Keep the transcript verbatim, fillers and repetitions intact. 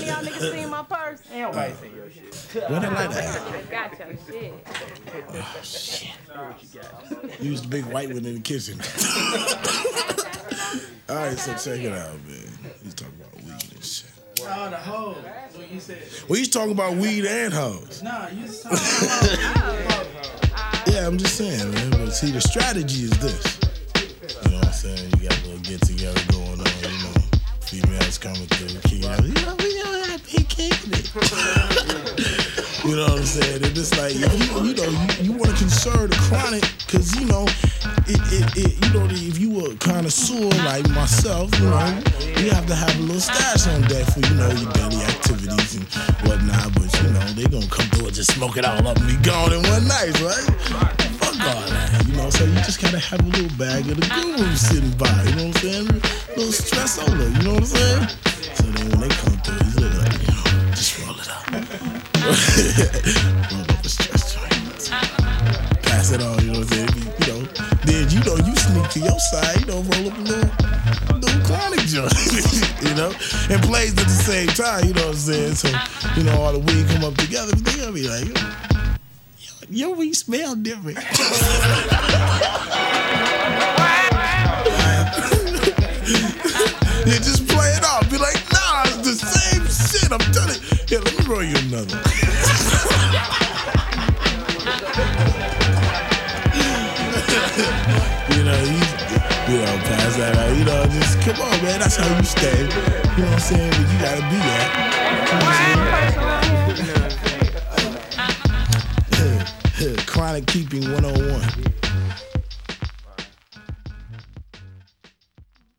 of y'all niggas seen my purse? Ain't nobody seen your shit. What I like that? I got your shit. Oh, shit. What you got? You was the big white one in the kitchen. All right, so check it out, man. He's talking about weed and shit. Oh, the hoes. What you said? Well, he's talking about weed and hoes. Nah, you was talking about Yeah, I'm just saying, man. But see, the strategy is this. You know what I'm saying? You got a little get together going on, you know. Females coming through, kicking out. You know, we don't have big kicking it. You know what I'm saying? And it's like, if you, you know, you, you want to conserve the chronic, because, you know, it, it, it, you know, if you were a connoisseur like myself, you know, you have to have a little stash on deck for, you know, your daily activities and whatnot. But, you know, they going to come through and just smoke it all up and be gone in one night, right? Fuck all that, you know, so you just got to have a little bag of the guru sitting by, you know what I'm saying? A little stress over, you know what I'm saying? So then when they come through, he's like, you know, just roll it up. Roll up the stress joint. Pass it on, you know what I'm saying? You, you know, then you know you sneak to your side, you know, roll up a little, little chronic joint, you know, and plays at the same time, you know what I'm saying? So, you know, all the weed come up together, they gonna be like, yo, your weed smell different. You just play it off, be like, nah, it's the same shit, I'm telling you. Here, let me roll you another. You know, you, you know, pass that out. You know, just come on, man. That's how you stay. You know what I'm saying? But you gotta be that. You know what I'm saying? Chronic keeping one oh one.